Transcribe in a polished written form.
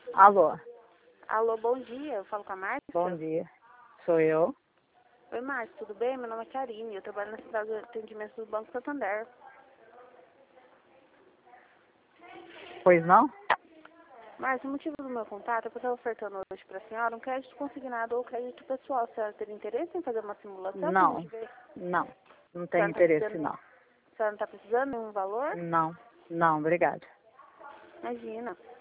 Alô, Alô, bom dia. Eu falo com a Márcia? bom dia. Sou eu. Oi, Márcia, tudo bem? Meu nome é Karine. Eu trabalho na cidade de atendimento do Banco Santander. Pois não? Márcia, o motivo do meu contato é que eu estou ofertando hoje para a senhora um crédito consignado ou crédito pessoal. A senhora teria interesse em fazer uma simulação para a Não, gente ver? não. Não A tenho senhora não está interesse, precisando, não. a senhora não está precisando de nenhum valor? Não, não, obrigado. Imagina.